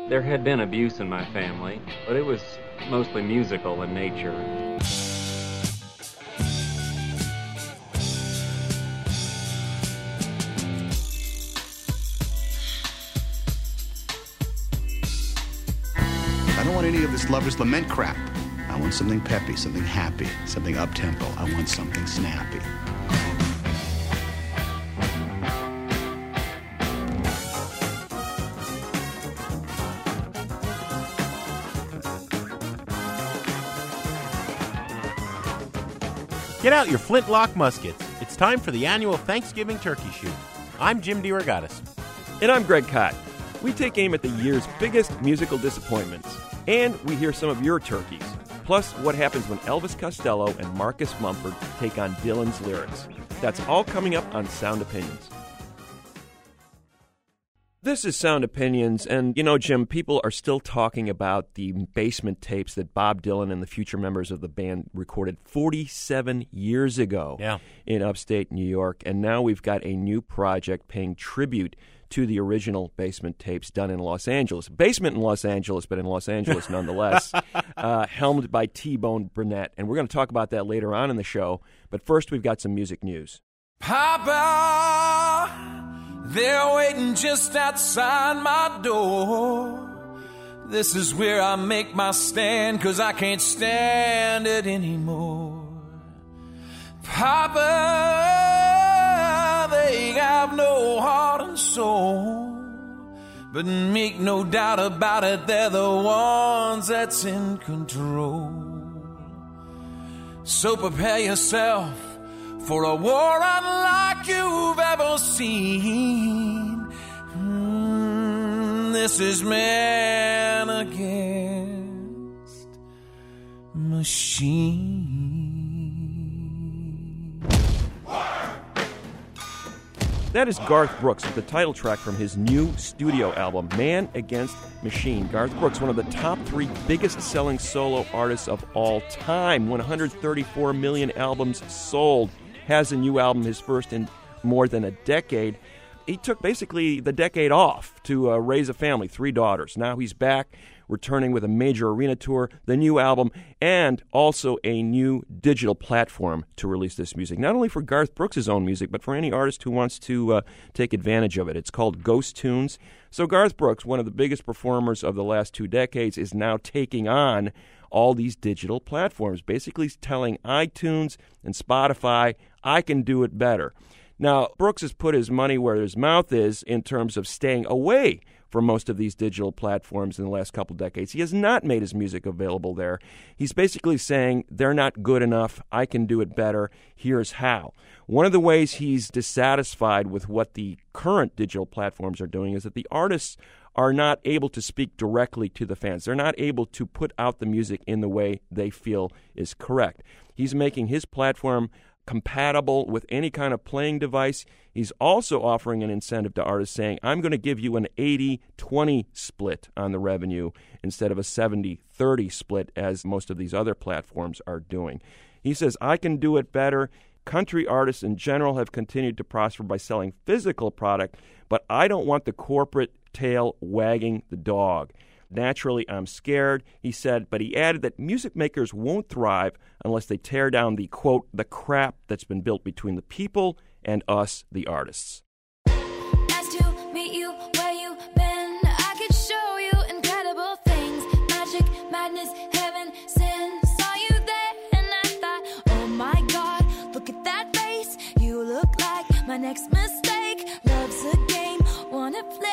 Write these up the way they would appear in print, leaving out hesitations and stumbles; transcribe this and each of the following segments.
There had been abuse in my family, but it was mostly musical in nature. I don't want any of this lover's lament crap. I want something peppy, something happy, something up-tempo. I want something snappy. Get out your flintlock muskets. It's time for the annual Thanksgiving turkey shoot. I'm Jim DeRogatis. And I'm Greg Kot. We take aim at the year's biggest musical disappointments. And we hear some of your turkeys. Plus, what happens when Elvis Costello and Marcus Mumford take on Dylan's lyrics. That's all coming up on Sound Opinions. This is Sound Opinions, and, you know, Jim, people are still talking about the basement tapes that Bob Dylan and the future members of the band recorded 47 years ago in upstate New York, and now we've got a new project paying tribute to the original basement tapes done in Los Angeles. Basement in Los Angeles, but in Los Angeles nonetheless, helmed by T-Bone Burnett, and we're going to talk about that later on in the show, but first we've got some music news. Papa, they're waiting just outside my door. This is where I make my stand, 'cause I can't stand it anymore. Papa, they have no heart and soul, but make no doubt about it, they're the ones that's in control. So prepare yourself for a war unlike you've ever seen. This is man against machine. That is Garth Brooks with the title track from his new studio album, Man Against Machine. Garth Brooks, one of the top 3 biggest-selling solo artists of all time, 134 million albums sold. Has a new album, his first in more than a decade. He took basically the decade off to raise a family, 3 daughters. Now he's back, returning with a major arena tour, the new album, and also a new digital platform to release this music. Not only for Garth Brooks' own music, but for any artist who wants to take advantage of it. It's called Ghost Tunes. So Garth Brooks, one of the biggest performers of the last 2 decades, is now taking on all these digital platforms, basically telling iTunes and Spotify, I can do it better. Now, Brooks has put his money where his mouth is in terms of staying away from most of these digital platforms in the last couple decades. He has not made his music available there. He's basically saying, they're not good enough, I can do it better, here's how. One of the ways he's dissatisfied with what the current digital platforms are doing is that the artists are not able to speak directly to the fans. They're not able to put out the music in the way they feel is correct. He's making his platform compatible with any kind of playing device. He's also offering an incentive to artists saying, I'm going to give you an 80-20 split on the revenue instead of a 70-30 split as most of these other platforms are doing. He says, I can do it better. Country artists in general have continued to prosper by selling physical product, but I don't want the corporate tail wagging the dog. Naturally, I'm scared, he said, but he added that music makers won't thrive unless they tear down the, quote, the crap that's been built between the people and us, the artists. Nice to meet you where you been. I could show you incredible things. Magic, madness, heaven, sin. Saw you there and I thought, oh my God, look at that face. You look like my next mistake. Love's a game, wanna play.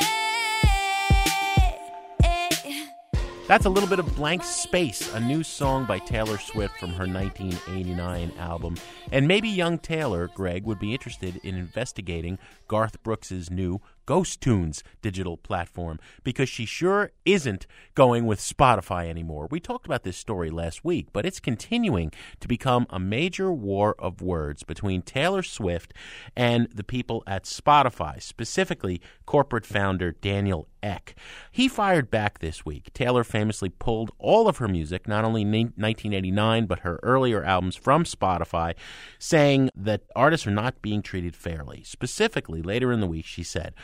That's a little bit of Blank Space, a new song by Taylor Swift from her 1989 album. And maybe young Taylor, Greg, would be interested in investigating Garth Brooks' new Ghost Tunes digital platform, because she sure isn't going with Spotify anymore. We talked about this story last week, but it's continuing to become a major war of words between Taylor Swift and the people at Spotify, specifically corporate founder Daniel Ek. He fired back this week. Taylor famously pulled all of her music, not only 1989, but her earlier albums, from Spotify, saying that artists are not being treated fairly. Specifically, later in the week, she said,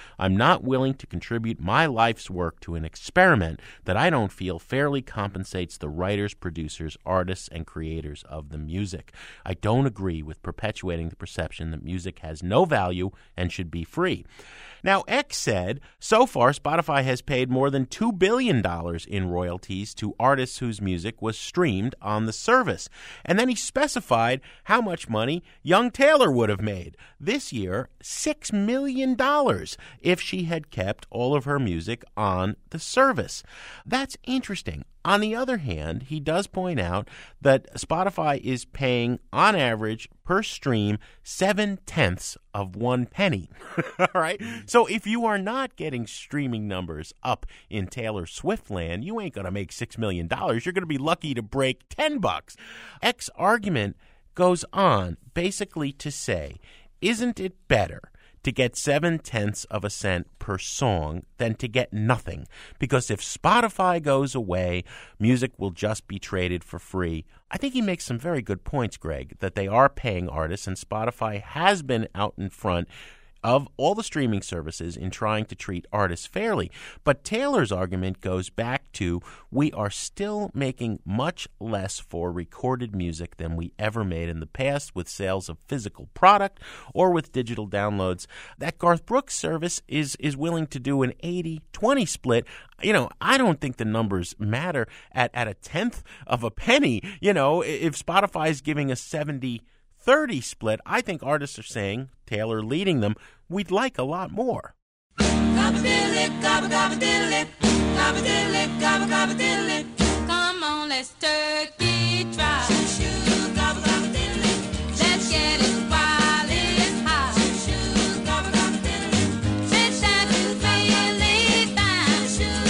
I'm not willing to contribute my life's work to an experiment that I don't feel fairly compensates the writers, producers, artists, and creators of the music. I don't agree with perpetuating the perception that music has no value and should be free. Now, X said, so far, Spotify has paid more than $2 billion in royalties to artists whose music was streamed on the service. And then he specified how much money young Taylor would have made. This year, $6 million if she had kept all of her music on the service. That's interesting. On the other hand, he does point out that Spotify is paying, on average, per stream, 0.7 of 1 penny. All right? So if you are not getting streaming numbers up in Taylor Swift land, you ain't going to make $6 million. You're going to be lucky to break $10. X's argument goes on basically to say, isn't it better to get 0.7 of a cent per song than to get nothing? Because if Spotify goes away, music will just be traded for free. I think he makes some very good points, Greg, that they are paying artists, and Spotify has been out in front of all the streaming services in trying to treat artists fairly. But Taylor's argument goes back to, we are still making much less for recorded music than we ever made in the past with sales of physical product or with digital downloads. That Garth Brooks service is willing to do an 80-20 split. You know, I don't think the numbers matter at 1/10 of a penny. You know, if Spotify's giving a 70-30 split, I think artists are saying, Taylor leading them, we'd like a lot more. Come on, let's turkey try. Let's get it while it's hot. It's time to really fine.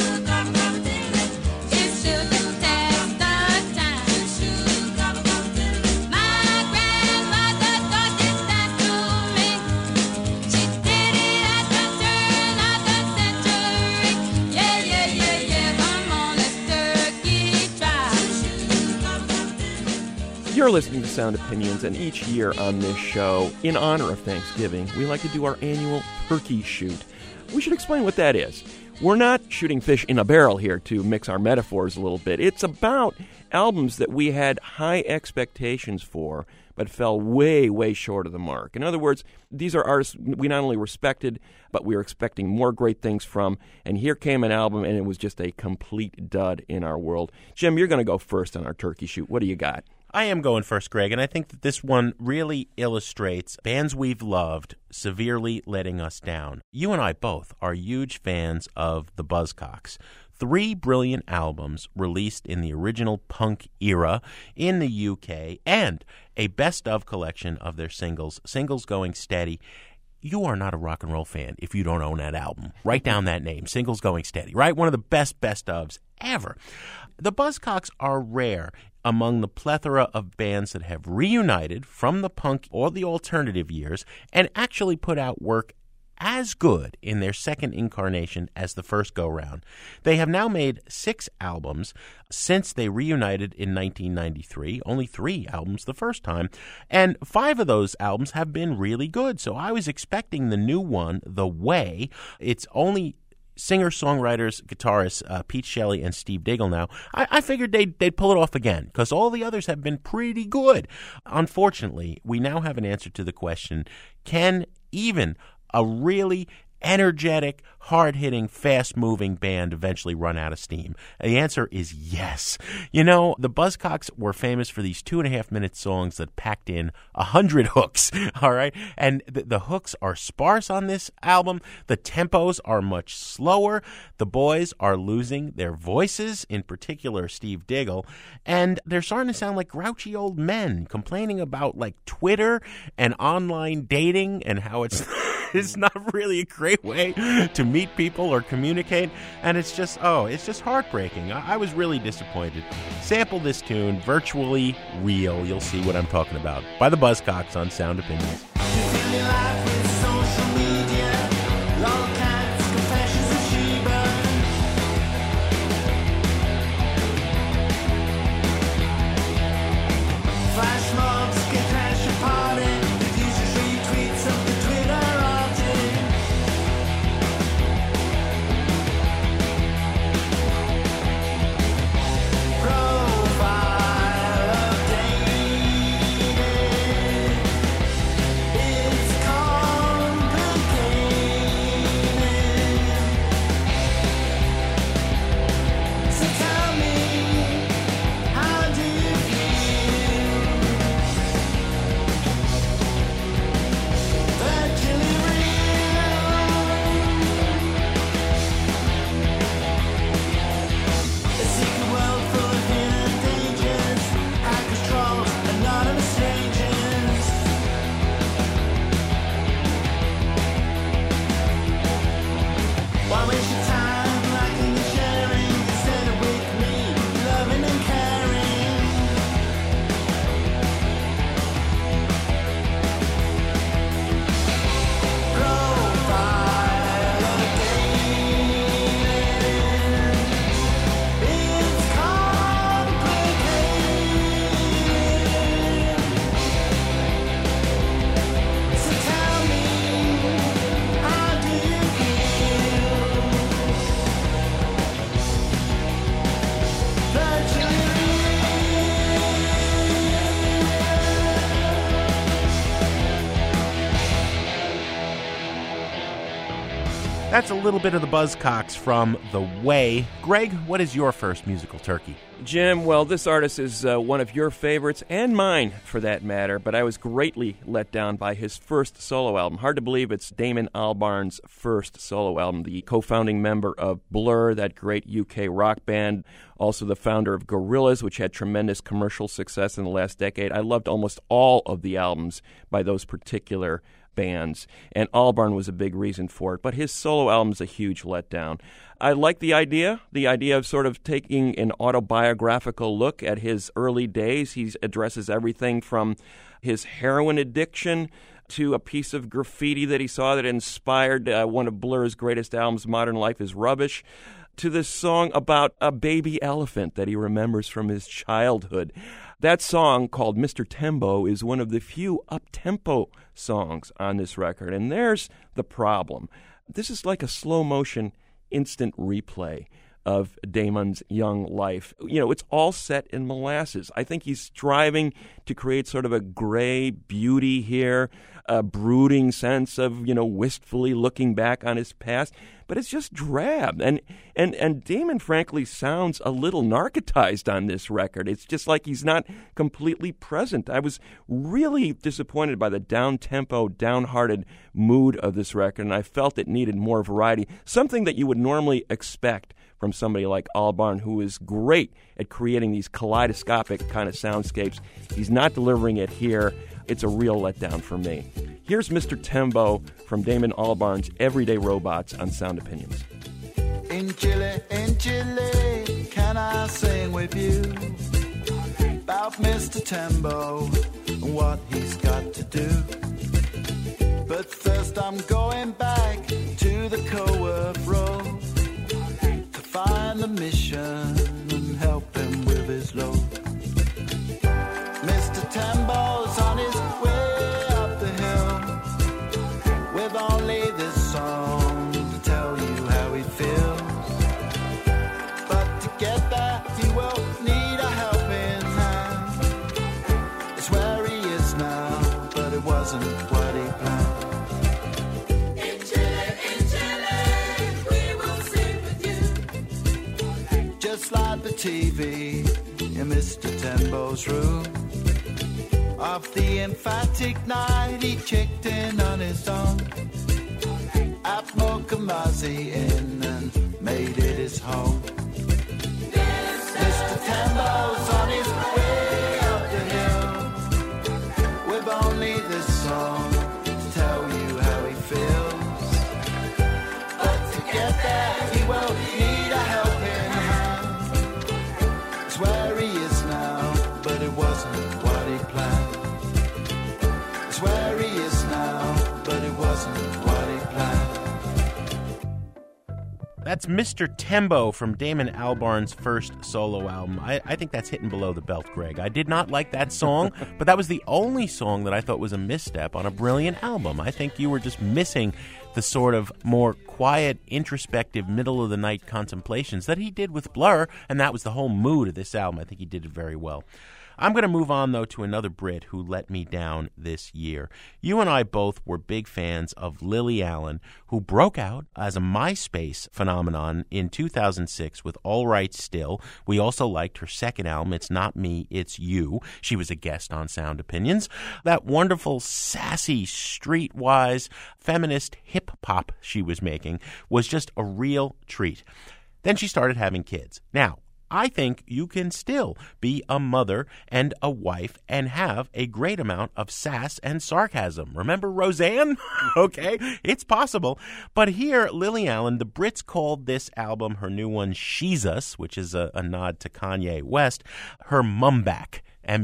It's to the test of time. My grandmother taught this dance to me. She did it at the turn of the century. Yeah. Come on, let's turkey try. You're listening to Sound Opinions, and each year on this show, in honor of Thanksgiving, we like to do our annual turkey shoot. We should explain what that is. We're not shooting fish in a barrel here, to mix our metaphors a little bit. It's about albums that we had high expectations for, but fell way, way short of the mark. In other words, these are artists we not only respected, but we were expecting more great things from, and here came an album, and it was just a complete dud in our world. Jim, you're going to go first on our turkey shoot. What do you got? I am going first, Greg, and I think that this one really illustrates bands we've loved severely letting us down. You and I both are huge fans of the Buzzcocks. 3 brilliant albums released in the original punk era in the UK, and a best-of collection of their singles going steady. You are not a rock and roll fan if you don't own that album. Write down that name, Singles Going Steady, right? One of the best-ofs ever. The Buzzcocks are rare among the plethora of bands that have reunited from the punk or the alternative years and actually put out work as good in their second incarnation as the first go-round. They have now made 6 albums since they reunited in 1993, only 3 albums the first time, and 5 of those albums have been really good. So I was expecting the new one, The Way. It's only singer-songwriters, guitarists Pete Shelley and Steve Diggle now. I figured they'd pull it off again because all the others have been pretty good. Unfortunately, we now have an answer to the question, can even a really energetic, hard-hitting, fast-moving band eventually run out of steam? The answer is yes. You know, the Buzzcocks were famous for these 2.5-minute songs that packed in 100 hooks, all right? And the hooks are sparse on this album. The tempos are much slower. The boys are losing their voices, in particular Steve Diggle, and they're starting to sound like grouchy old men complaining about, like, Twitter and online dating and how it's not really a great way to meet people or communicate, and it's just heartbreaking. I was really disappointed. Sample this tune, Virtually Real. You'll see what I'm talking about, by the Buzzcocks on Sound Opinions. waste your time liking and sharing instead of with me, loving and caring. Profile of dating, it's complicated. So tell me, how do you feel? Virtually That's a little bit of the Buzzcocks from The Way. Greg, what is your first musical turkey? Jim, well, this artist is one of your favorites, and mine, for that matter, but I was greatly let down by his first solo album. Hard to believe it's Damon Albarn's first solo album, the co-founding member of Blur, that great UK rock band, also the founder of Gorillaz, which had tremendous commercial success in the last decade. I loved almost all of the albums by those particular bands, and Albarn was a big reason for it, but his solo album's a huge letdown. I like the idea of sort of taking an autobiographical look at his early days. He addresses everything from his heroin addiction to a piece of graffiti that he saw that inspired one of Blur's greatest albums, Modern Life is Rubbish, to this song about a baby elephant that he remembers from his childhood. That song, called Mr. Tembo, is one of the few up-tempo songs on this record, and there's the problem. This is like a slow-motion instant replay of Damon's young life. You know, it's all set in molasses. I think he's striving to create sort of a gray beauty here, a brooding sense of, wistfully looking back on his past, but it's just drab. And Damon, frankly, sounds a little narcotized on this record. It's just like he's not completely present. I was really disappointed by the down-tempo, downhearted mood of this record, and I felt it needed more variety, something that you would normally expect from somebody like Albarn, who is great at creating these kaleidoscopic kind of soundscapes. He's not delivering it here. It's a real letdown for me. Here's Mr. Tembo from Damon Albarn's Everyday Robots on Sound Opinions. in Chile, can I sing with you about Mr. Tembo and what he's got to do? But first I'm going back to the Coworth Road to find the mission and help him with his load. Mr. Tembo's on his way up the hill with only this song to tell you how he feels. But to get there he will need a helping hand. It's where he is now, but it wasn't what he planned. In Chile, we will sing with you. Just like the TV in Mr. Tembo's room. Of the emphatic night he checked in on his own at Mokamazi Inn and made it his home. Mr. Tembo's on his way up the hill with only this song to tell you how he feels. But to get there he will need a helping hand. It's where he is now, but it wasn't what he planned. It's where he is now, but it wasn't what he planned. That's Mr. Tembo from Damon Albarn's first solo album. I think that's hitting below the belt, Greg. I did not like that song, but that was the only song that I thought was a misstep on a brilliant album. I think you were just missing the sort of more quiet, introspective, middle-of-the-night contemplations that he did with Blur, and that was the whole mood of this album. I think he did it very well. I'm going to move on, though, to another Brit who let me down this year. You and I both were big fans of Lily Allen, who broke out as a MySpace phenomenon in 2006 with All Right Still. We also liked her second album, It's Not Me, It's You. She was a guest on Sound Opinions. That wonderful, sassy, streetwise, feminist hip-hop she was making was just a real treat. Then she started having kids. Now, I think you can still be a mother and a wife and have a great amount of sass and sarcasm. Remember Roseanne? Okay, it's possible. But here, Lily Allen, the Brits called this album, her new one, She's Us, which is a nod to Kanye West, her mumback.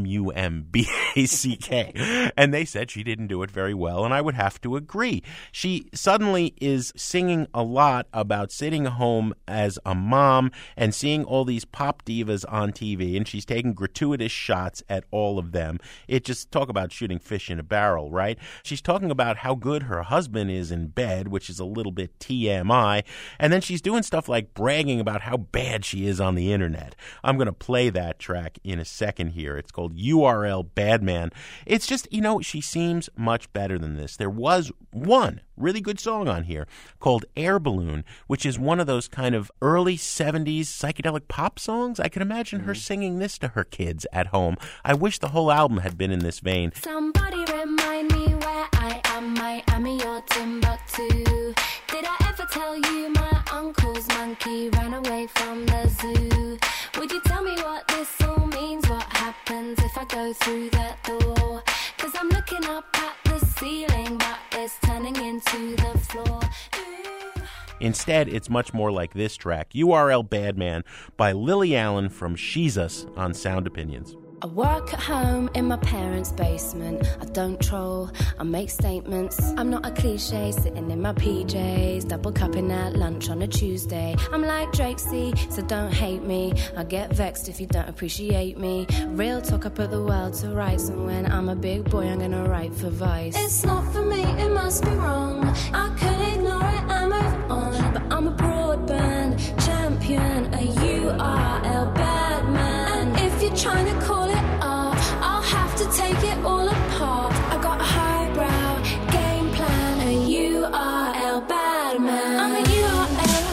M-U-M-B-A-C-K. And they said she didn't do it very well, and I would have to agree. She suddenly is singing a lot about sitting home as a mom and seeing all these pop divas on TV, and she's taking gratuitous shots at all of them. It just talk about shooting fish in a barrel, right? She's talking about how good her husband is in bed, which is a little bit TMI, and then she's doing stuff like bragging about how bad she is on the internet. I'm going to play that track in a second here. It's called URL Badman. It's just, she seems much better than this. There was one really good song on here called Air Balloon, which is one of those kind of early 70s psychedelic pop songs. I can imagine her singing this to her kids at home. I wish the whole album had been in this vein. Somebody remind me where I am, Miami or Timbuktu. Did I ever tell you my uncle's monkey ran away from the zoo? Would you tell me what this all means? What happens if I go through that door? 'Cause I'm looking up at the ceiling, but it's turning into the floor. Instead, it's much more like this track, URL Badman, by Lily Allen from She's Us on Sound Opinions. I work at home in my parents' basement. I don't troll, I make statements. I'm not a cliche, sitting in my PJs, double cupping at lunch on a Tuesday. I'm like Drake C, so don't hate me. I get vexed if you don't appreciate me. Real talk, I put the world to rights, and when I'm a big boy, I'm gonna write for Vice. It's not for me, it must be wrong. I could ignore it and move on, but I'm a broadband champion, a URL bad man. And if you're trying to call it art, I'll have to take it all apart. I got a highbrow game plan, a URL bad man. I'm a URL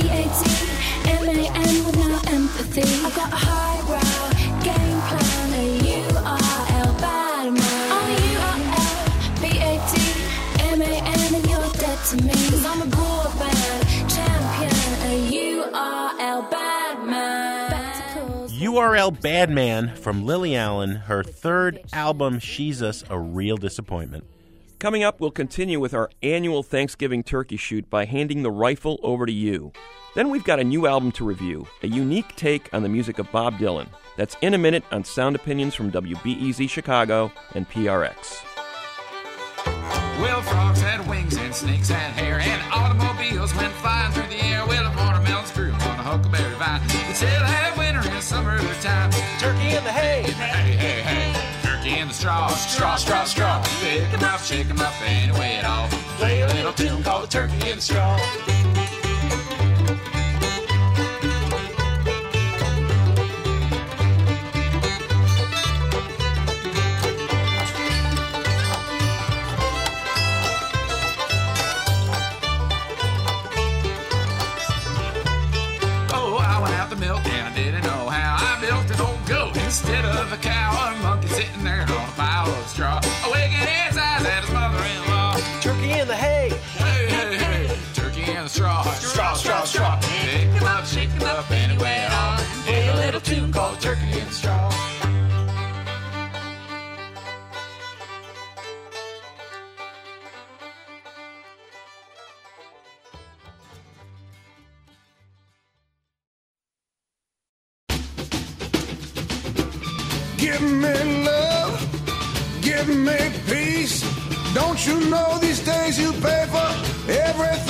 BADMAN with no empathy. I got a highbrow game plan, a URL bad man. I'm a URL BADMAN and you're dead to me. 'Cause I'm a broadband champion, a URL bad man. URL Badman from Lily Allen, her third album, She's Us, a real disappointment. Coming up, we'll continue with our annual Thanksgiving turkey shoot by handing the rifle over to you. Then we've got a new album to review, a unique take on the music of Bob Dylan. That's in a minute on Sound Opinions from WBEZ Chicago and PRX. Well, frogs had wings and snakes had hair, and automobiles went flying through the air. Well, watermelons grew on a huckleberry vine. We still have winter and summertime. Turkey in the hay, hey, hey, hey. Turkey in the straw, straw, straw, straw. Pick 'em up, shake 'em up, and away it all. Play a little tune called the Turkey in the Straw. Instead of a cow, a monkey sitting there on a pile of straw, wagging his eyes at his mother-in-law. Turkey in the hay, hey, hey, hey. Turkey in the straw, straw, straw, straw. Pick 'em up, shake 'em up, anyway it on. Play a little tune called Turkey in the Straw. Give me love, give me peace. Don't you know these days you pay for everything?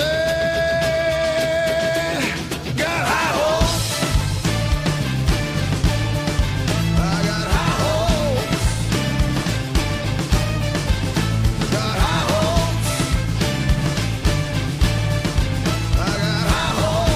Got high hopes, I got high hopes, got high hopes, I got high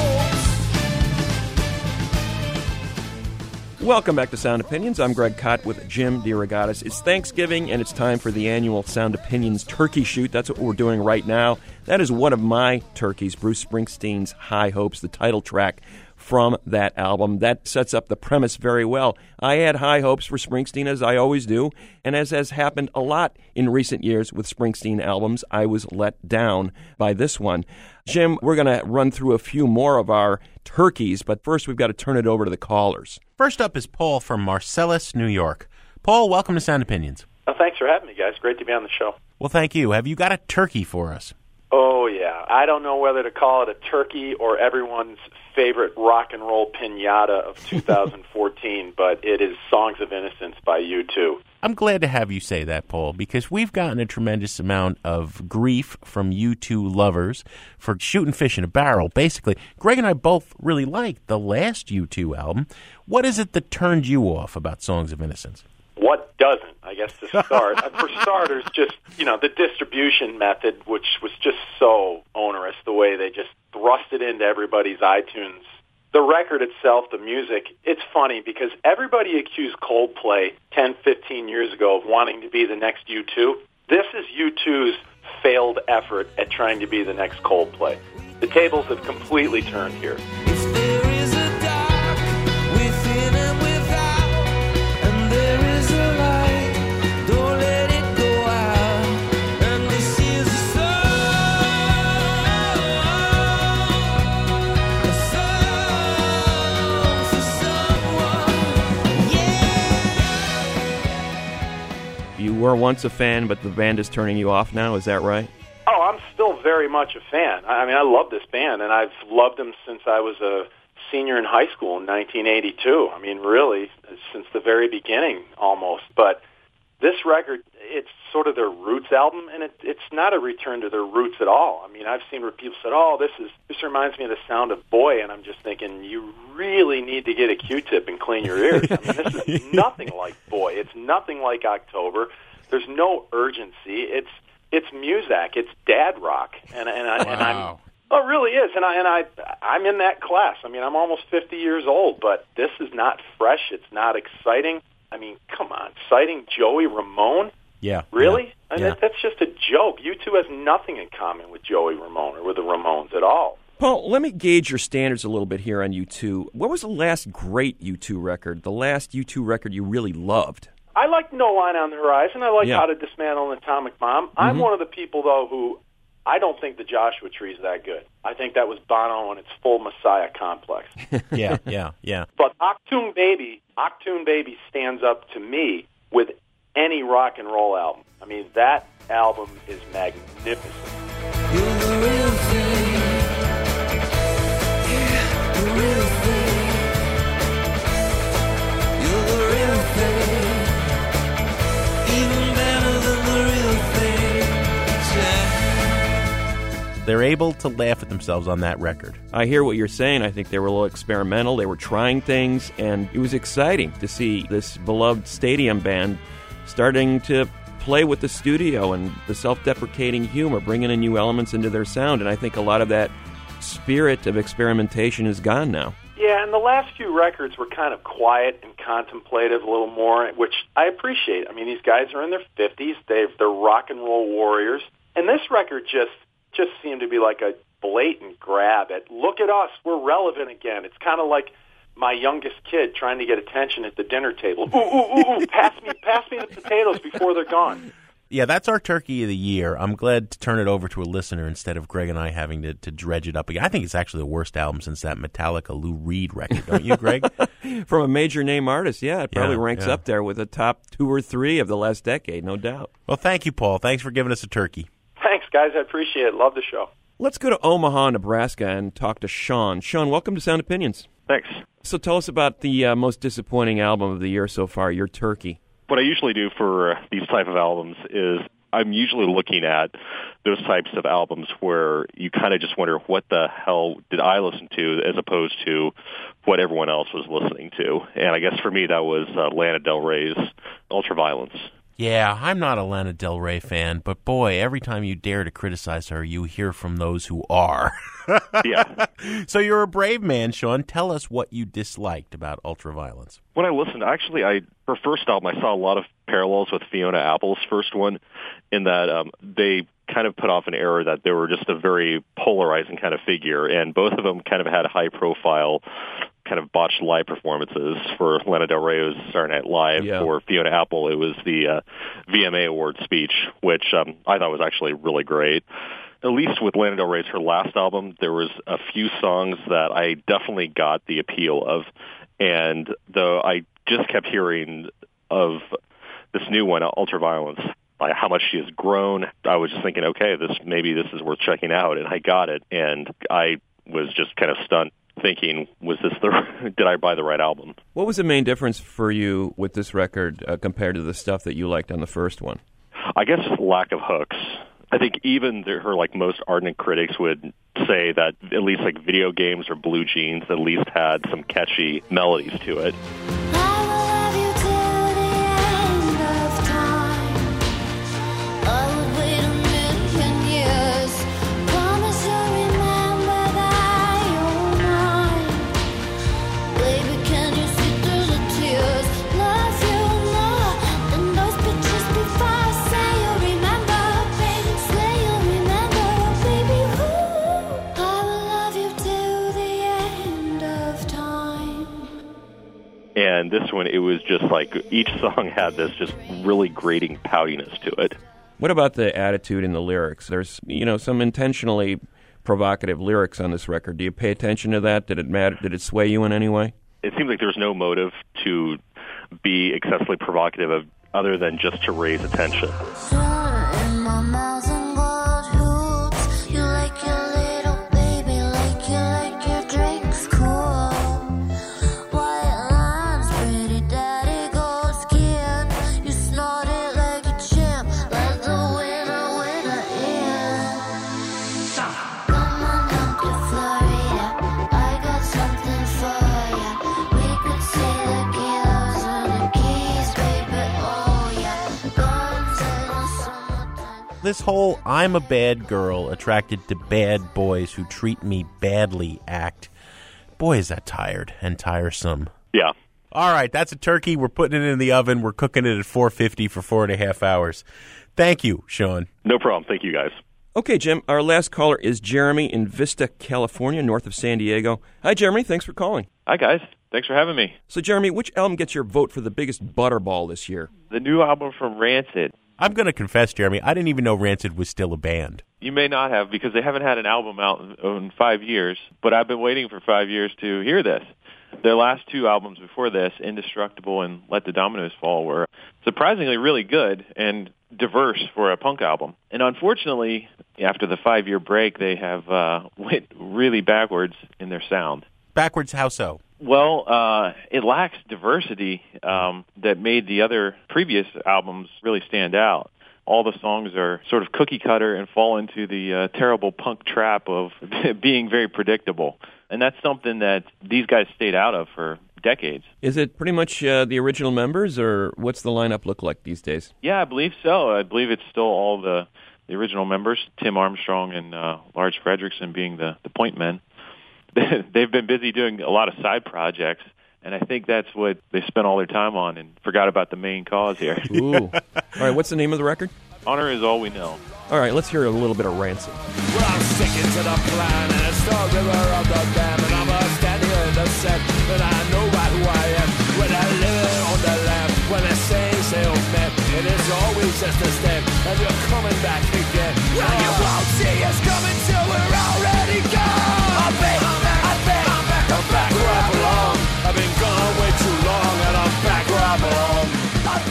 hopes. Welcome back to Sound Opinions. I'm Greg Kot with Jim DeRogatis. It's Thanksgiving, and it's time for the annual Sound Opinions Turkey Shoot. That's what we're doing right now. That is one of my turkeys, Bruce Springsteen's High Hopes, the title track from that album. That sets up the premise very well. I had high hopes for Springsteen, as I always do, and as has happened a lot in recent years with Springsteen albums, I was let down by this one. Jim, we're going to run through a few more of our turkeys, but first we've got to turn it over to the callers. First up is Paul from Marcellus, New York. Paul, welcome to Sound Opinions. Oh, thanks for having me, guys. Great to be on the show. Well, thank you. Have you got a turkey for us? Oh, yeah. I don't know whether to call it a turkey or everyone's favorite rock and roll pinata of 2014, but it is Songs of Innocence by U2. I'm glad to have you say that, Paul, because we've gotten a tremendous amount of grief from U2 lovers for shooting fish in a barrel. Basically, Greg and I both really liked the last U2 album. What is it that turned you off about Songs of Innocence? What doesn't, I guess, to start? For starters, just, the distribution method, which was just so onerous, the way they just thrust it into everybody's iTunes. The record itself, the music, it's funny because everybody accused Coldplay 10, 15 years ago of wanting to be the next U2. This is U2's failed effort at trying to be the next Coldplay. The tables have completely turned here. You were once a fan, but the band is turning you off now, is that right? Oh, I'm still very much a fan. I mean, I love this band, and I've loved them since I was a senior in high school in 1982. I mean, really, since the very beginning, almost. But this record, it's sort of their roots album, and it's not a return to their roots at all. I mean, I've seen where people said, "Oh, this reminds me of the sound of Boy," and I'm just thinking, you really need to get a Q-tip and clean your ears. I mean, this is nothing like Boy. It's nothing like October. There's no urgency. It's Muzak. It's dad rock, and I'm. Oh, it really is, and I'm in that class. I mean, I'm almost 50 years old, but this is not fresh. It's not exciting. I mean, come on, citing Joey Ramone? Yeah. Really? Yeah, I mean, that's just a joke. U2 has nothing in common with Joey Ramone or with the Ramones at all. Paul, let me gauge your standards a little bit here on U2. What was the last great U2 record, the last U2 record you really loved? I like No Line on the Horizon. I like Yeah. How to Dismantle an Atomic Bomb. I'm one of the people, though, who I don't think the Joshua Tree is that good. I think that was Bono and its full Messiah complex. Yeah. But Achtung Baby stands up to me with any rock and roll album. I mean, that album is magnificent. You're the real thing. Yeah, the real thing. You're the real thing. Even better than the real thing. Yeah. They're able to laugh at themselves on that record. I hear what you're saying. I think they were a little experimental. They were trying things, and it was exciting to see this beloved stadium band starting to play with the studio and the self-deprecating humor, bringing in new elements into their sound. And I think a lot of that spirit of experimentation is gone now. Yeah, and the last few records were kind of quiet and contemplative a little more, which I appreciate. I mean, these guys are in their 50s. They're rock and roll warriors. And this record just seemed to be like a blatant grab at, look at us, we're relevant again. It's kind of like my youngest kid trying to get attention at the dinner table. Ooh, pass me the potatoes before they're gone. Yeah, that's our turkey of the year. I'm glad to turn it over to a listener instead of Greg and I having to dredge it up again. I think it's actually the worst album since that Metallica Lou Reed record, don't you, Greg? From a major name artist, yeah, it probably ranks yeah. up there with the top 2 or 3 of the last decade, no doubt. Well, thank you, Paul. Thanks for giving us a turkey. Thanks, guys. I appreciate it. Love the show. Let's go to Omaha, Nebraska, and talk to Sean. Sean, welcome to Sound Opinions. Thanks. So tell us about the most disappointing album of the year so far, your turkey. What I usually do for these type of albums is I'm usually looking at those types of albums where you kind of just wonder, what the hell did I listen to, as opposed to what everyone else was listening to. And I guess for me, that was Lana Del Rey's Ultraviolence. Yeah, I'm not a Lana Del Rey fan, but boy, every time you dare to criticize her, you hear from those who are. Yeah. So you're a brave man, Sean. Tell us what you disliked about Ultraviolence. When I listened, actually, her first album, I saw a lot of parallels with Fiona Apple's first one, in that they kind of put off an error that they were just a very polarizing kind of figure, and both of them kind of had high-profile kind of botched live performances. For Lana Del Rey, it was Saturday Night Live. Yeah. For Fiona Apple, it was the VMA Award speech, which I thought was actually really great. At least with Lana Del Rey's her last album, there was a few songs that I definitely got the appeal of, and though I just kept hearing of this new one, Ultraviolence, by how much she has grown, I was just thinking, okay, maybe this is worth checking out, and I got it, and I was just kind of stunned, thinking, did I buy the right album? What was the main difference for you with this record compared to the stuff that you liked on the first one? I guess lack of hooks. I think even her most ardent critics would say that at least Video Games or Blue Jeans at least had some catchy melodies to it. And this one, it was just each song had this just really grating poutiness to it. What about the attitude in the lyrics? There's, some intentionally provocative lyrics on this record. Do you pay attention to that? Did it matter? Did it sway you in any way? It seems like there's no motive to be excessively provocative other than just to raise attention. This whole I'm a bad girl attracted to bad boys who treat me badly act, boy, is that tired and tiresome. Yeah. All right, that's a turkey. We're putting it in the oven. We're cooking it at 450 for 4.5 hours. Thank you, Sean. No problem. Thank you, guys. Okay, Jim, our last caller is Jeremy in Vista, California, north of San Diego. Hi, Jeremy. Thanks for calling. Hi, guys. Thanks for having me. So, Jeremy, which album gets your vote for the biggest butterball this year? The new album from Rancid. I'm going to confess, Jeremy, I didn't even know Rancid was still a band. You may not have, because they haven't had an album out in 5 years, but I've been waiting for 5 years to hear this. Their last two albums before this, Indestructible and Let the Dominoes Fall, were surprisingly really good and diverse for a punk album. And unfortunately, after the 5-year break, they have went really backwards in their sound. Backwards how so? Well, it lacks diversity that made the other previous albums really stand out. All the songs are sort of cookie cutter and fall into the terrible punk trap of being very predictable. And that's something that these guys stayed out of for decades. Is it pretty much the original members, or what's the lineup look like these days? Yeah, I believe so. I believe it's still all the original members, Tim Armstrong and Lars Fredriksson being the point men. They've been busy doing a lot of side projects, and I think that's what they spent all their time on and forgot about the main cause here. Ooh. All right, what's the name of the record? Honor Is All We Know. All right, let's hear a little bit of Rancid. Well, I'm sticking to the plan, and it's the river of the dam, and I'm a standing in the set, and I know right who I am. When I live on the land, when I say oh man, it is always just a step, and you're coming back again. Well, you won't see us coming till we're already gone. I'm back where I belong. I've been gone way too long, and I'm back where I belong.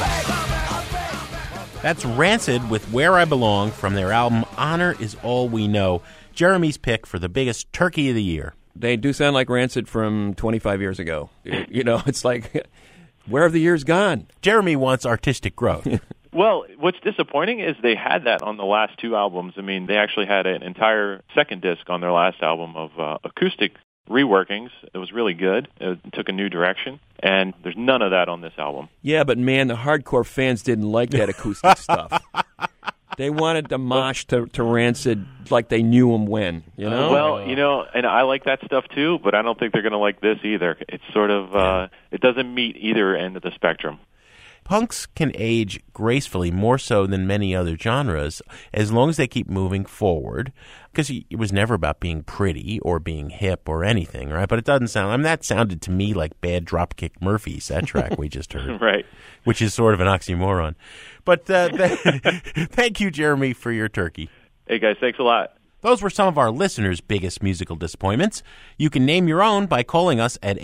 That's Rancid with Where I Belong from their album Honor Is All We Know. Jeremy's pick for the biggest turkey of the year. They do sound like Rancid from 25 years ago. It's like, where have the years gone? Jeremy wants artistic growth. Well, what's disappointing is they had that on the last two albums. I mean, they actually had an entire second disc on their last album of acoustic reworkings. It was really good. It took a new direction, and there's none of that on this album. Yeah, but man, the hardcore fans didn't like that acoustic stuff. They wanted to mosh to Rancid like they knew him when, Well, and I like that stuff too, but I don't think they're going to like this either. It's sort of, it doesn't meet either end of the spectrum. punks can age gracefully, more so than many other genres, as long as they keep moving forward, because it was never about being pretty or being hip or anything, right? But it doesn't sound, I mean, that sounded to me like bad Dropkick Murphys, that track we just heard. Right. Which is sort of an oxymoron. But thank you, Jeremy, for your turkey. Hey, guys, thanks a lot. Those were some of our listeners' biggest musical disappointments. You can name your own by calling us at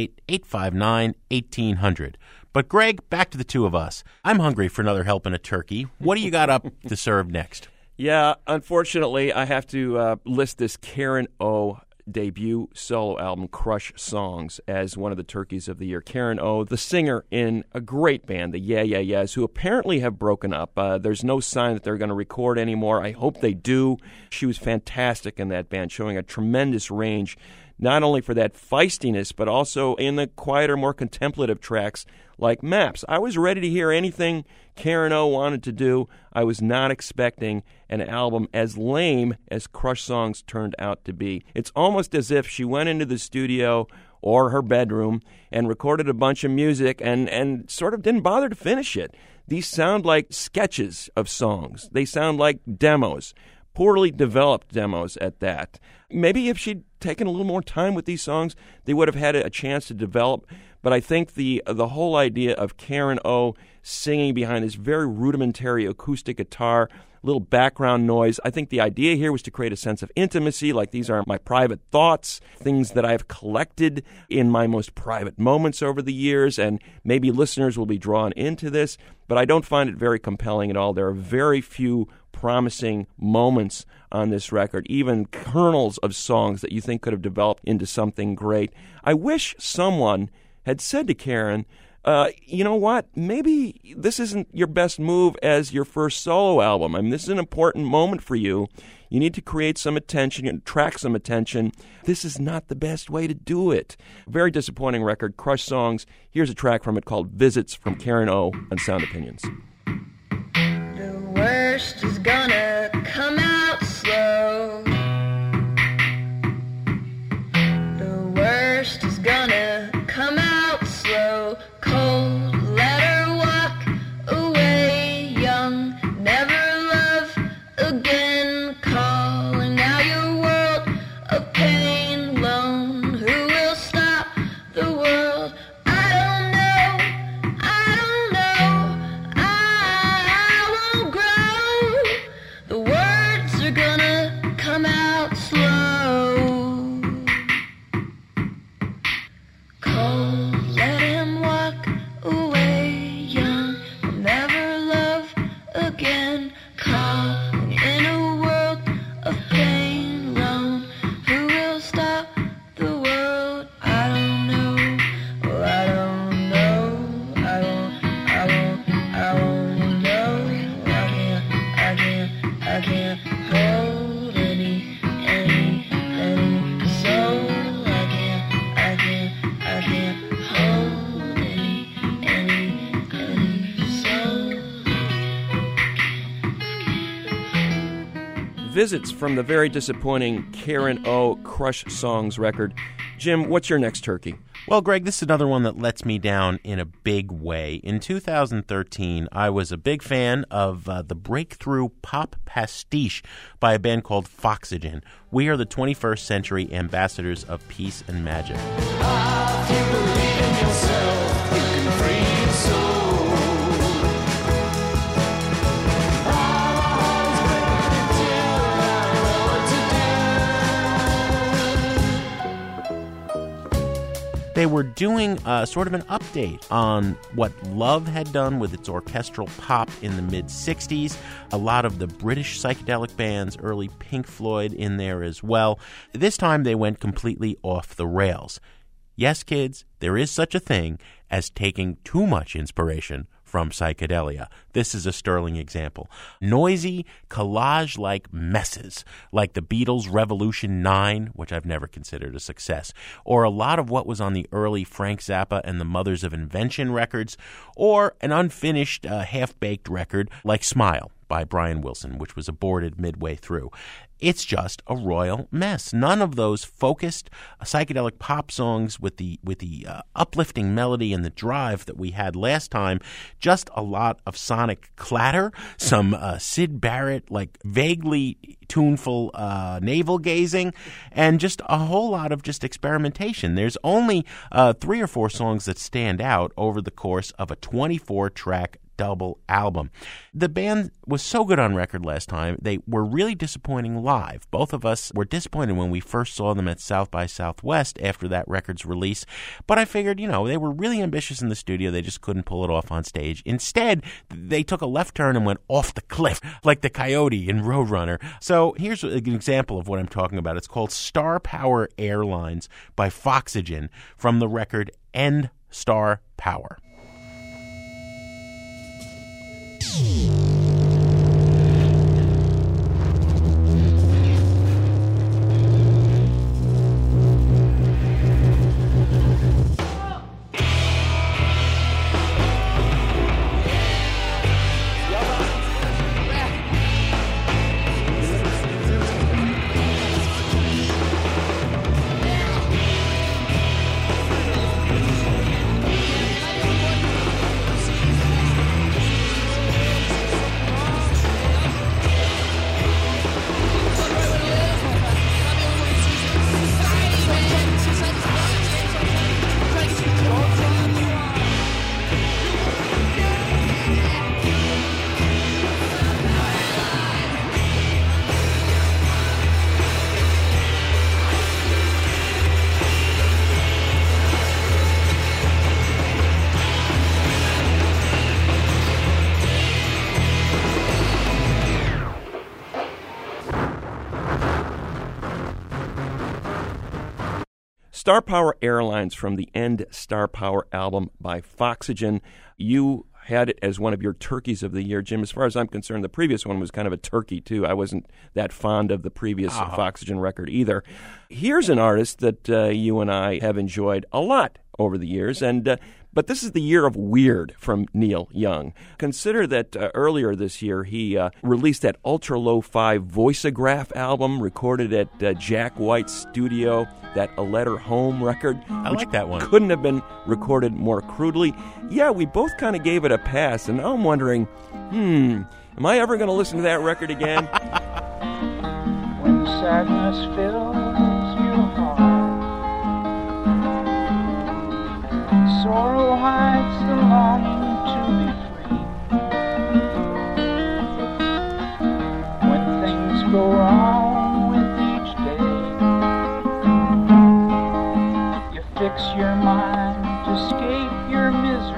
888-859-1800. But, Greg, back to the two of us. I'm hungry for another helping a turkey. What do you got up to serve next? Yeah, unfortunately, I have to list this Karen O debut solo album, Crush Songs, as one of the turkeys of the year. Karen O, the singer in a great band, the Yeah Yeah Yeahs, who apparently have broken up. There's no sign that they're going to record anymore. I hope they do. She was fantastic in that band, showing a tremendous range, not only for that feistiness, but also in the quieter, more contemplative tracks like Maps. I was ready to hear anything Karen O wanted to do. I was not expecting an album as lame as Crush Songs turned out to be. It's almost as if she went into the studio or her bedroom and recorded a bunch of music and sort of didn't bother to finish it. These sound like sketches of songs. They sound like demos, poorly developed demos at that. Maybe if she'd taken a little more time with these songs, they would have had a chance to develop. But I think the whole idea of Karen O singing behind this very rudimentary acoustic guitar, little background noise, I think the idea here was to create a sense of intimacy, like these are my private thoughts, things that I've collected in my most private moments over the years, and maybe listeners will be drawn into this, but I don't find it very compelling at all. There are very few promising moments on this record, even kernels of songs that you think could have developed into something great. I wish someone had said to Karen, you know what, maybe this isn't your best move as your first solo album. I mean, this is an important moment for you. You need to create some attention and attract some attention. This is not the best way to do it. Very disappointing record, Crush Songs. Here's a track from it called Visits from Karen O on Sound Opinions. The worst is gonna come out slow. The worst is gonna come out slow. Cold, let her walk away. Young, never love again. Calling out your world of pain. Lone, who will stop the world? I don't know. I won't grow. The words are gonna come out slow. Cold, let him walk away. Young, will never love again. Calling in a world of pain. Lone, who will stop the world? I don't know. Oh, I don't know. I won't know. I can't hold any soul. I can't hold any soul. Visits from the very disappointing Karen O Crush Songs record. Jim, what's your next turkey? Well, Greg, this is another one that lets me down in a big way. In 2013, I was a big fan of the breakthrough pop pastiche by a band called Foxygen. We are the 21st century ambassadors of peace and magic. If you believe in yourself, you can free your soul. They were doing sort of an update on what Love had done with its orchestral pop in the mid-'60s. A lot of the British psychedelic bands, early Pink Floyd in there as well. This time they went completely off the rails. Yes, kids, there is such a thing as taking too much inspiration from psychedelia. This is a sterling example. Noisy, collage-like messes, like the Beatles' Revolution 9, which I've never considered a success, or a lot of what was on the early Frank Zappa and the Mothers of Invention records, or an unfinished, half-baked record like Smile by Brian Wilson, which was aborted midway through. It's just a royal mess. None of those focused psychedelic pop songs with the uplifting melody and the drive that we had last time. Just a lot of sonic clatter, some Syd Barrett, like vaguely tuneful navel gazing, and just a whole lot of just experimentation. There's only 3 or 4 songs that stand out over the course of a 24-track double album. The band was so good on record last time. They were really disappointing live. Both of us were disappointed when we first saw them at South by Southwest after that record's release. But I figured, they were really ambitious in the studio. They just couldn't pull it off on stage. Instead, they took a left turn and went off the cliff like the coyote in Roadrunner. So here's an example of what I'm talking about. It's called Star Power Airlines by Foxygen from the record End Star Power. Star Power Airlines from the End Star Power album by Foxygen. You had it as one of your turkeys of the year, Jim. As far as I'm concerned, the previous one was kind of a turkey, too. I wasn't that fond of the previous Foxygen record either. Here's an artist that you and I have enjoyed a lot over the years, but this is the year of weird from Neil Young. Consider that earlier this year he released that ultra lo-fi Voiceograph album recorded at Jack White's studio, that A Letter Home record. I like that one. Couldn't have been recorded more crudely. Yeah, we both kind of gave it a pass, and now I'm wondering, am I ever going to listen to that record again? When sadness fills your heart, sorrow hides the longing to be free. When things go wrong with each day, you fix your mind to escape your misery.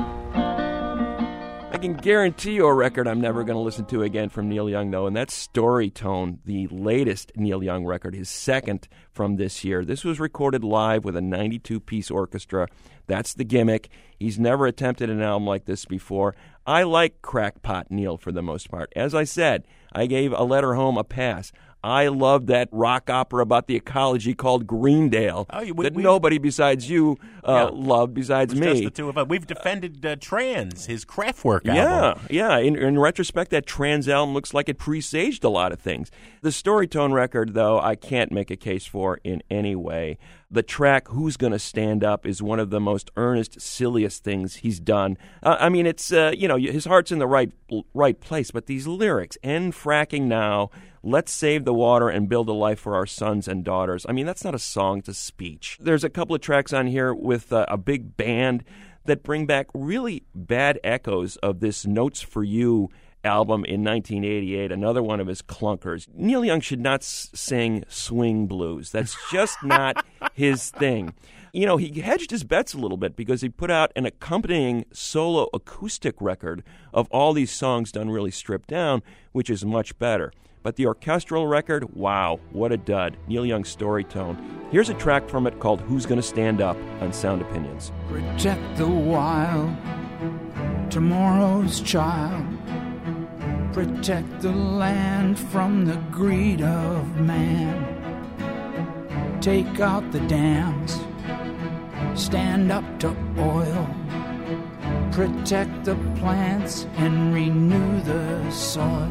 I can guarantee you a record I'm never going to listen to again from Neil Young, though, and that's Storytone, the latest Neil Young record, his second from this year. This was recorded live with a 92-piece orchestra. That's the gimmick. He's never attempted an album like this before. I like Crackpot Neil for the most part. As I said, I gave A Letter Home a pass. I loved that rock opera about the ecology called Greendale that nobody besides you loved besides me. Just the two of us. We've defended Trans, his Kraftwerk album. Yeah. In retrospect, that Trans album looks like it presaged a lot of things. The Storytone record, though, I can't make a case for in any way. The track Who's Gonna Stand Up is one of the most earnest, silliest things he's done. I mean, it's, his heart's in the right place, but these lyrics, end fracking now, let's save the water and build a life for our sons and daughters. I mean, that's not a song, it's a speech. There's a couple of tracks on here with a big band that bring back really bad echoes of this Notes for You album in 1988, another one of his clunkers. Neil Young should not sing swing blues. That's just not his thing. You know, he hedged his bets a little bit because he put out an accompanying solo acoustic record of all these songs done really stripped down, which is much better. But the orchestral record, wow, what a dud. Neil Young's Storytone. Here's a track from it called Who's Gonna Stand Up on Sound Opinions. Protect the wild, tomorrow's child. Protect the land from the greed of man. Take out the dams, stand up to oil. protect the plants and renew the soil?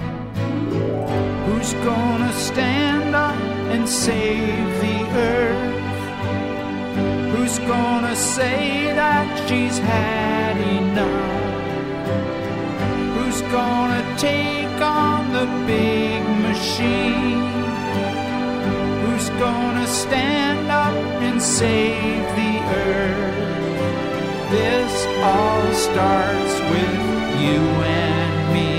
Who's gonna stand up and save the earth? Who's gonna say that she's had enough? Who's gonna take on the big machine? Who's gonna stand up and save the earth? This all starts with you and me.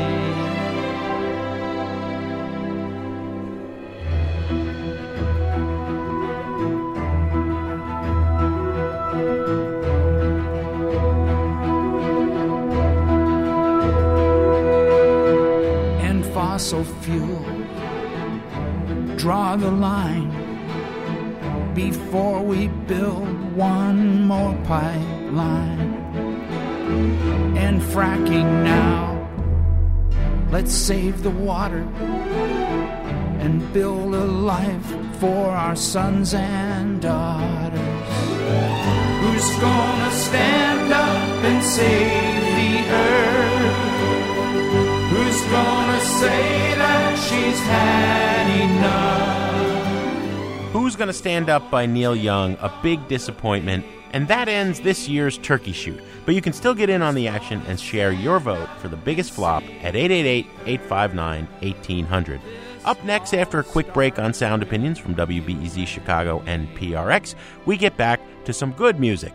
And fossil fuel, draw the line before we build one more pipeline. And fracking now, let's save the water and build a life for our sons and daughters. Who's gonna stand up and save the earth? Who's gonna say that she's had enough? Who's Gonna Stand Up by Neil Young, a big disappointment, and that ends this year's Turkey Shoot. But you can still get in on the action and share your vote for the biggest flop at 888-859-1800. Up next, after a quick break on Sound Opinions from WBEZ Chicago and PRX, we get back to some good music.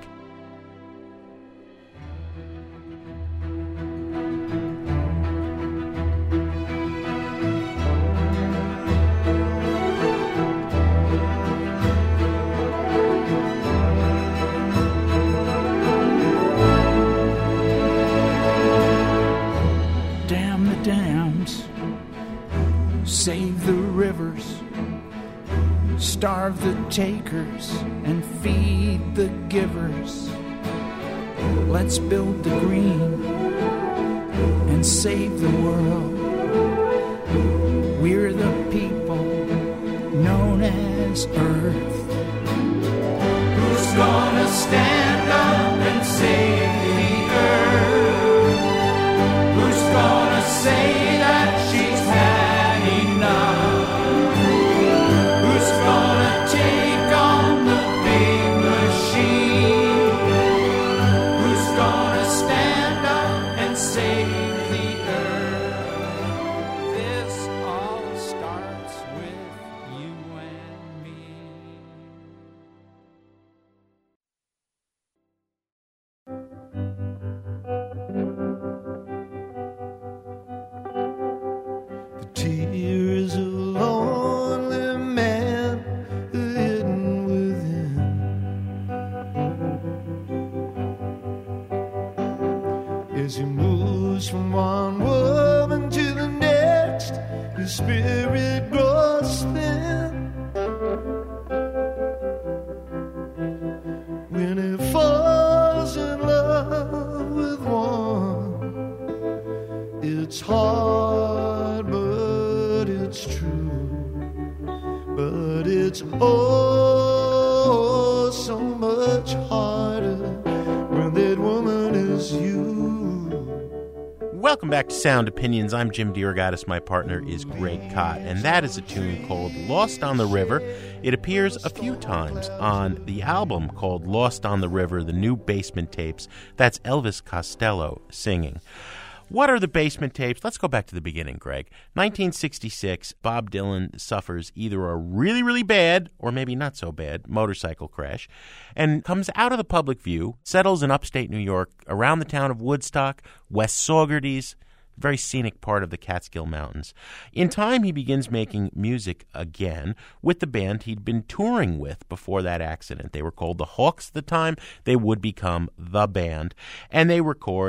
Save the rivers, starve the takers, and feed the givers. Let's build the green and save the world. We're the people known as Earth. Who's gonna stand up and save the Earth? Who's gonna say that she's had enough? Who's gonna take on the big machine? Who's gonna stand up and save the earth? This all starts with you and me. Here is a lonely man hidden within. As he moves from one woman to the next, his spirit grows thin. When he falls in love with one, it's hard, but it's true. But it's oh so much harder when that woman is you. Welcome back to Sound Opinions. I'm Jim DeRogatis. My partner is Greg Kot, and that is a tune called Lost on the River. It appears a few times on the album called Lost on the River, the New Basement Tapes. That's Elvis Costello singing. What are the Basement Tapes? Let's go back to the beginning, Greg. 1966, Bob Dylan suffers either a really, really bad, or maybe not so bad, motorcycle crash, and comes out of the public view, settles in upstate New York, around the town of Woodstock, West Saugerties, very scenic part of the Catskill Mountains. In time, he begins making music again with the band he'd been touring with before that accident. They were called the Hawks at the time. They would become the band, and they record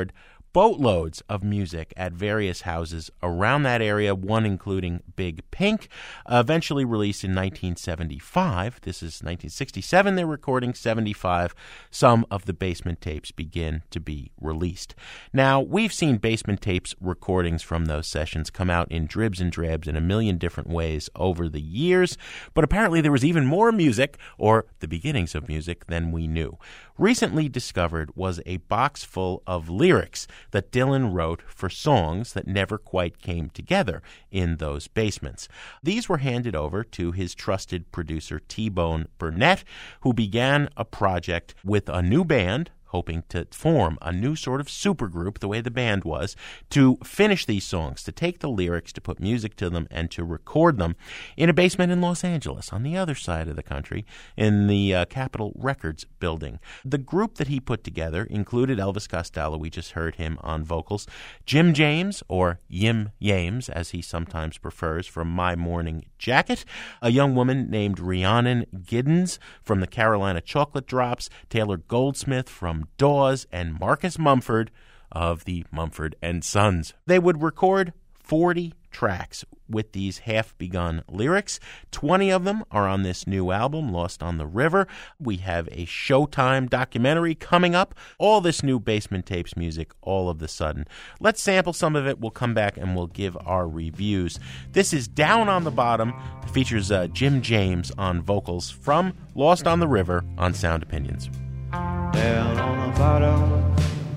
boatloads of music at various houses around that area, one including Big Pink, eventually released in 1975. This is 1967 they're recording, 75 some of the Basement Tapes begin to be released. Now, we've seen Basement Tapes recordings from those sessions come out in dribs and drabs in a million different ways over the years, but apparently there was even more music, or the beginnings of music, than we knew. Recently discovered was a box full of lyrics that Dylan wrote for songs that never quite came together in those basements. These were handed over to his trusted producer T-Bone Burnett, who began a project with a new band, hoping to form a new sort of supergroup, the way the band was, to finish these songs, to take the lyrics, to put music to them, and to record them in a basement in Los Angeles, on the other side of the country, in the Capitol Records building. The group that he put together included Elvis Costello, we just heard him on vocals, Jim James, or Yim Yames, as he sometimes prefers, from My Morning Jacket, a young woman named Rhiannon Giddens from the Carolina Chocolate Drops, Taylor Goldsmith from Dawes, and Marcus Mumford of the Mumford & Sons. They would record 40 tracks with these half-begun lyrics. 20 of them are on this new album, Lost on the River. We have a Showtime documentary coming up. All this new Basement Tapes music all of the sudden. Let's sample some of it. We'll come back and we'll give our reviews. This is Down on the Bottom. It features Jim James on vocals from Lost on the River on Sound Opinions. Down on the bottom,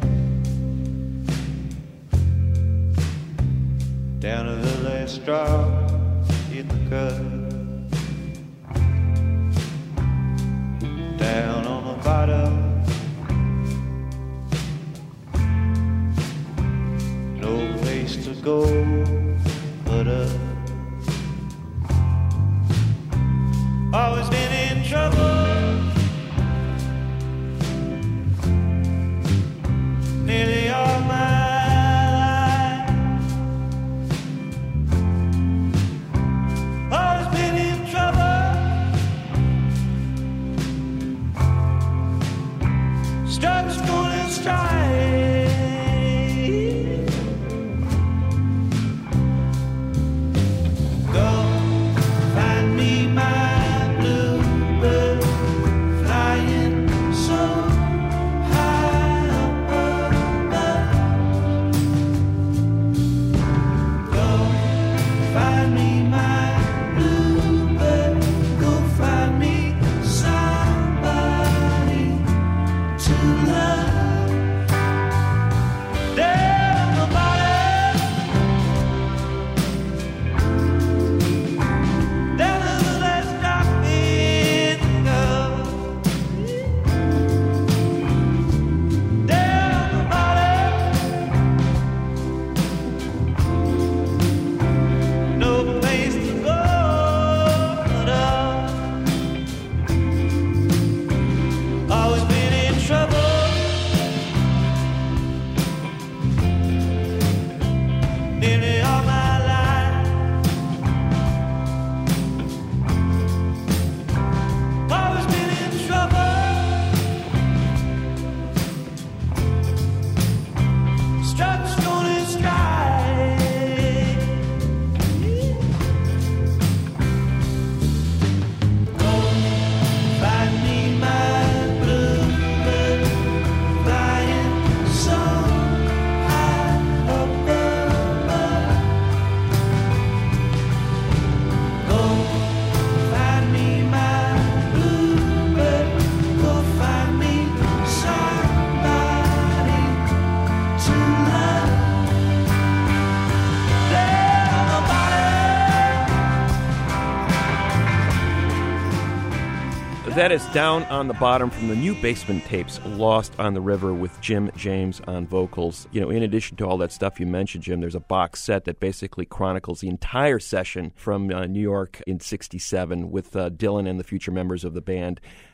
down to the last straw in the cup. Down on the bottom, no place to go but up. Always been in trouble, nearly all my life. Always been in trouble, struggles going in stride. Go find me my bluebird flying so That is Down on the Bottom from the new Basement Tapes, Lost on the River, with Jim James on vocals. You know, in addition to all that stuff you mentioned, Jim, there's a box set that basically chronicles the entire session from New York in '67 with Dylan and the future members of the band.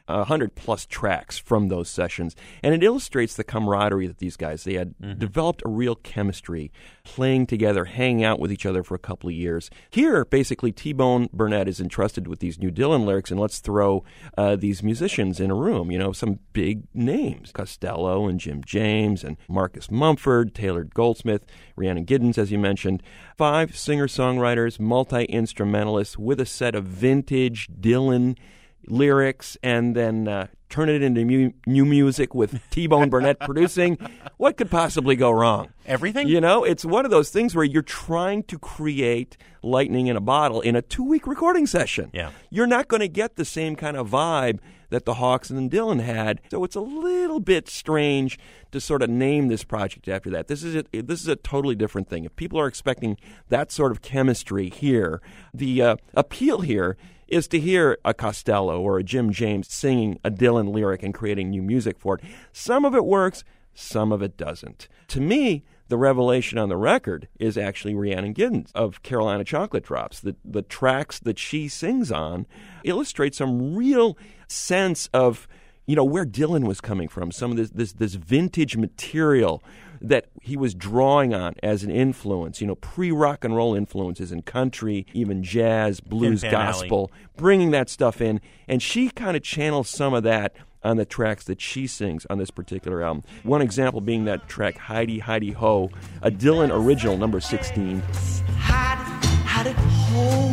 100-plus tracks from those sessions. And it illustrates the camaraderie that these guys, they had developed a real chemistry, playing together, hanging out with each other for a couple of years. Here, basically, T-Bone Burnett is entrusted with these new Dylan lyrics, and let's throw these musicians in a room, some big names, Costello and Jim James and Marcus Mumford, Taylor Goldsmith, Rhiannon Giddens, as you mentioned. 5 singer-songwriters, multi-instrumentalists with a set of vintage Dylan lyrics, and then turn it into new music with T-Bone Burnett producing. What could possibly go wrong? Everything? It's one of those things where you're trying to create lightning in a bottle in a 2-week recording session. Yeah. You're not going to get the same kind of vibe that the Hawks and Dylan had. So it's a little bit strange to sort of name this project after that. This is a totally different thing. If people are expecting that sort of chemistry here, the appeal here is to hear a Costello or a Jim James singing a Dylan lyric and creating new music for it. Some of it works, some of it doesn't. To me, the revelation on the record is actually Rhiannon Giddens of Carolina Chocolate Drops. The tracks that she sings on illustrate some real sense of, where Dylan was coming from, some of this vintage material that he was drawing on as an influence, pre-rock and roll influences in country, even jazz, blues, gospel, bringing that stuff in. And she kind of channels some of that on the tracks that she sings on this particular album. One example being that track, Heidi, Heidi Ho, a Dylan original, number 16. Heidi Ho.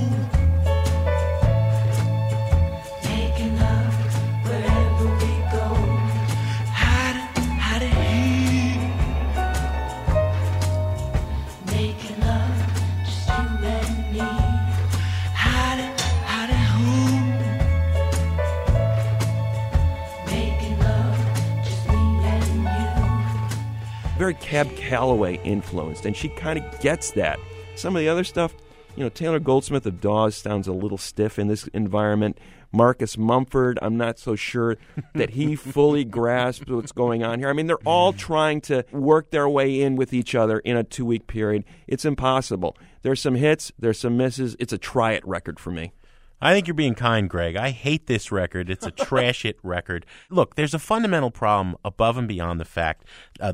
Making love wherever we go. Heidi He. Making love just you and me. Heidi Ho. Making love just me and you. Very Cab Calloway influenced, and she kind of gets that. Some of the other stuff, Taylor Goldsmith of Dawes sounds a little stiff in this environment. Marcus Mumford, I'm not so sure that he fully grasps what's going on here. I mean, they're all trying to work their way in with each other in a 2-week period. It's impossible. There's some hits, there's some misses. It's a try-it record for me. I think you're being kind, Greg. I hate this record. It's a trash-it record. Look, there's a fundamental problem above and beyond the facts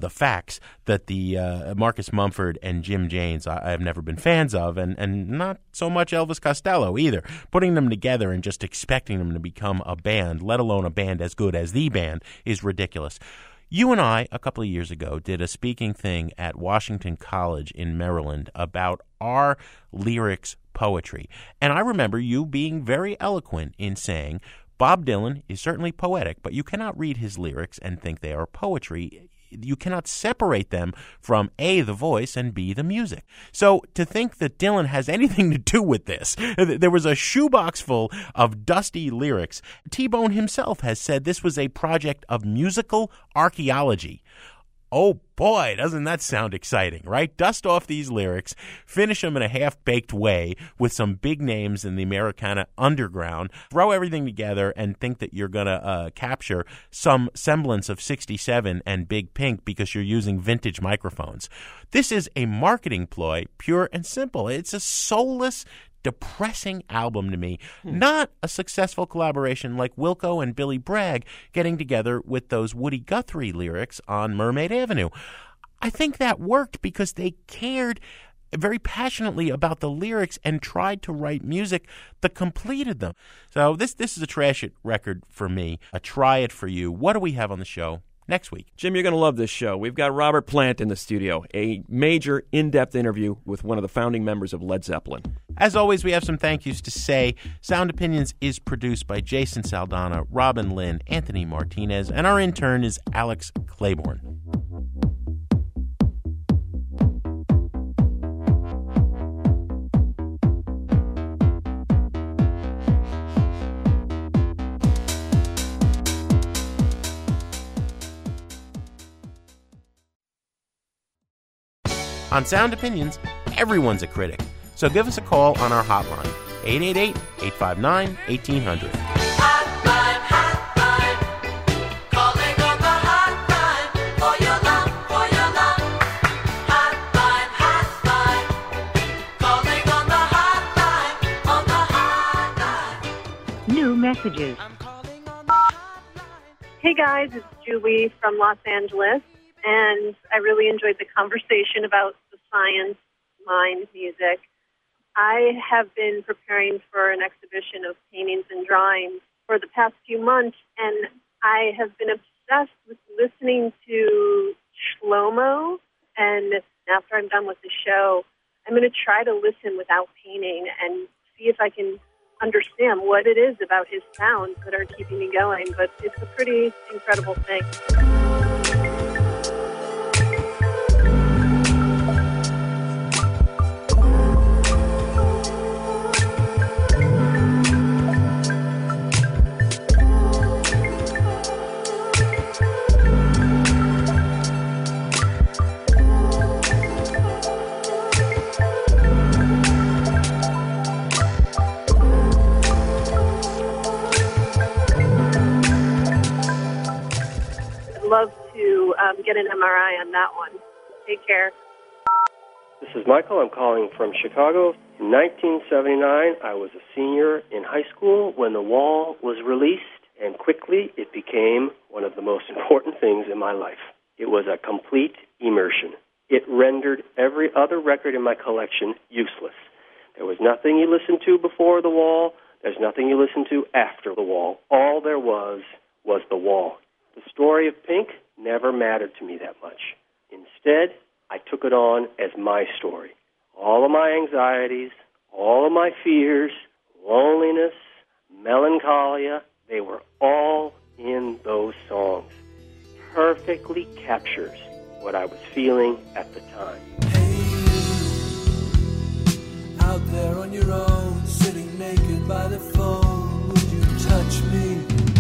that the Marcus Mumford and Jim James I've never been fans of, and not so much Elvis Costello either. Putting them together and just expecting them to become a band, let alone a band as good as the band, is ridiculous. You and I, a couple of years ago, did a speaking thing at Washington College in Maryland about our lyrics poetry. And I remember you being very eloquent in saying, Bob Dylan is certainly poetic, but you cannot read his lyrics and think they are poetry. You cannot separate them from A, the voice, and B, the music. So to think that Dylan has anything to do with this, there was a shoebox full of dusty lyrics. T-Bone himself has said this was a project of musical archaeology. Oh, boy, doesn't that sound exciting, right? Dust off these lyrics, finish them in a half-baked way with some big names in the Americana underground, throw everything together and think that you're going to capture some semblance of 67 and Big Pink because you're using vintage microphones. This is a marketing ploy, pure and simple. It's a soulless, depressing album to me. Not a successful collaboration like Wilco and Billy Bragg getting together with those Woody Guthrie lyrics on Mermaid Avenue. I think that worked because they cared very passionately about the lyrics and tried to write music that completed them. So this is a trash it record for me, a try it for you. What do we have on the show next week? Jim, you're going to love this show. We've got Robert Plant in the studio, a major in-depth interview with one of the founding members of Led Zeppelin. As always, we have some thank yous to say. Sound Opinions is produced by Jason Saldana, Robin Lynn, Anthony Martinez, and our intern is Alex Claiborne. On Sound Opinions, everyone's a critic. So give us a call on our hotline, 888-859-1800. Hotline, calling on the hotline for your love, for your love. Hotline, calling on the hotline, New messages. Hey guys, it's Julie from Los Angeles, and I really enjoyed the conversation about the science mind music. I have been preparing for an exhibition of paintings and drawings for the past few months, and I have been obsessed with listening to Shlomo, and after I'm done with the show, I'm going to try to listen without painting and see if I can understand what it is about his sounds that are keeping me going, but it's a pretty incredible thing. Love to get an MRI on that one. Take care. This is Michael. I'm calling from Chicago. In 1979, I was a senior in high school when The Wall was released, and quickly it became one of the most important things in my life. It was a complete immersion. It rendered every other record in my collection useless. There was nothing you listened to before The Wall. There's nothing you listened to after The Wall. All there was The Wall. The story of Pink never mattered to me that much. Instead, I took it on as my story. All of my anxieties, all of my fears, loneliness, melancholia, they were all in those songs. Perfectly captures what I was feeling at the time. Out there on your own, sitting naked by the phone, would you touch me?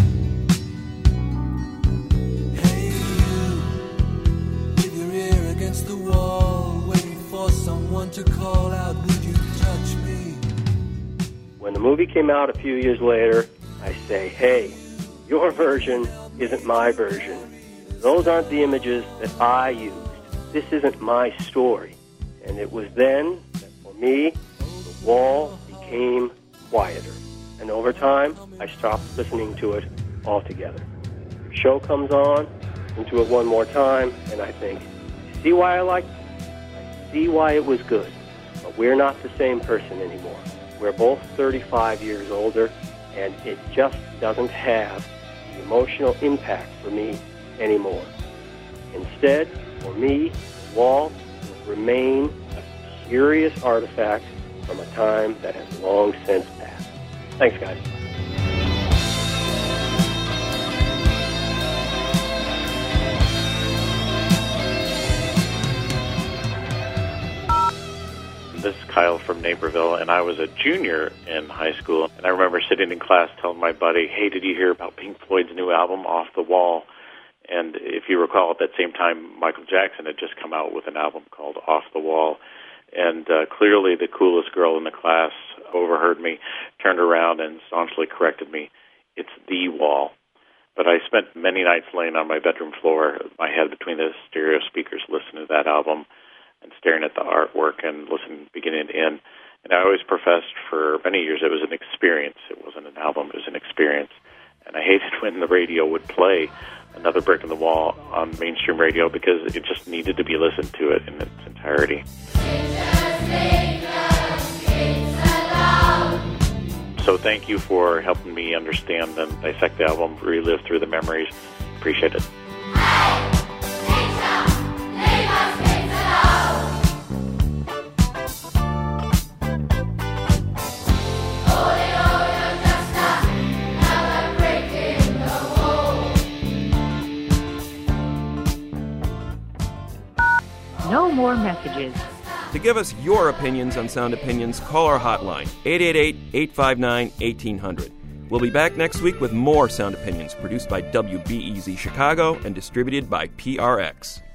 Against the wall, waiting for someone to call out, would you touch me? When the movie came out a few years later, I say, hey, your version isn't my version. Those aren't the images that I used. This isn't my story. And it was then that for me, The Wall became quieter. And over time, I stopped listening to it altogether. The show comes on, listen to it one more time, and I think, see why I liked it? I see why it was good. But we're not the same person anymore. We're both 35 years older, and it just doesn't have the emotional impact for me anymore. Instead, for me, The Wall will remain a curious artifact from a time that has long since passed. Thanks, guys. This is Kyle from Naperville, and I was a junior in high school. And I remember sitting in class telling my buddy, hey, did you hear about Pink Floyd's new album, Off the Wall? And if you recall, at that same time, Michael Jackson had just come out with an album called Off the Wall. And clearly the coolest girl in the class overheard me, turned around, and staunchly corrected me. It's The Wall. But I spent many nights laying on my bedroom floor, my head between the stereo speakers, listening to that album and staring at the artwork and listening beginning to end. And I always professed for many years it was an experience. It wasn't an album, it was an experience. And I hated when the radio would play Another Brick in the Wall on mainstream radio because it just needed to be listened to it in its entirety. So thank you for helping me understand and dissect the album, relive through the memories. Appreciate it. No more messages. To give us your opinions on Sound Opinions, call our hotline, 888-859-1800. We'll be back next week with more Sound Opinions, produced by WBEZ Chicago and distributed by PRX.